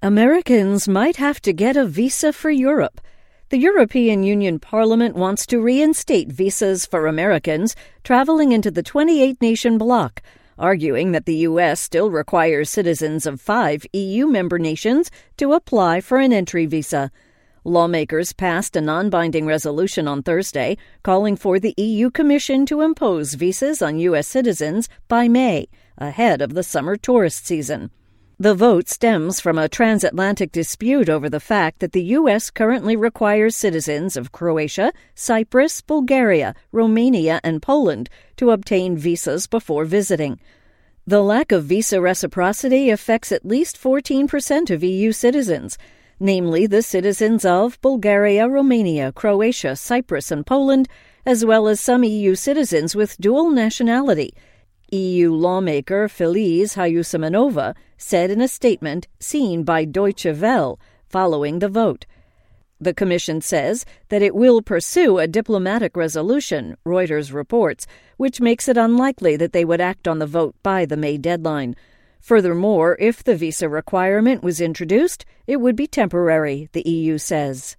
Americans might have to get a visa for Europe. The European Union Parliament wants to reinstate visas for Americans traveling into the 28-nation bloc, arguing that the U.S. still requires citizens of 5 EU member nations to apply for an entry visa. Lawmakers passed a non-binding resolution on Thursday calling for the EU Commission to impose visas on U.S. citizens by May, ahead of the summer tourist season. The vote stems from a transatlantic dispute over the fact that the U.S. currently requires citizens of Croatia, Cyprus, Bulgaria, Romania, and Poland to obtain visas before visiting. The lack of visa reciprocity affects at least 14% of EU citizens, namely the citizens of Bulgaria, Romania, Croatia, Cyprus, and Poland, as well as some EU citizens with dual nationality. EU lawmaker Feliz Housemanova said in a statement seen by Deutsche Welle following the vote. The Commission says that it will pursue a diplomatic resolution, Reuters reports, which makes it unlikely that they would act on the vote by the May deadline. Furthermore, if the visa requirement was introduced, it would be temporary, the EU says.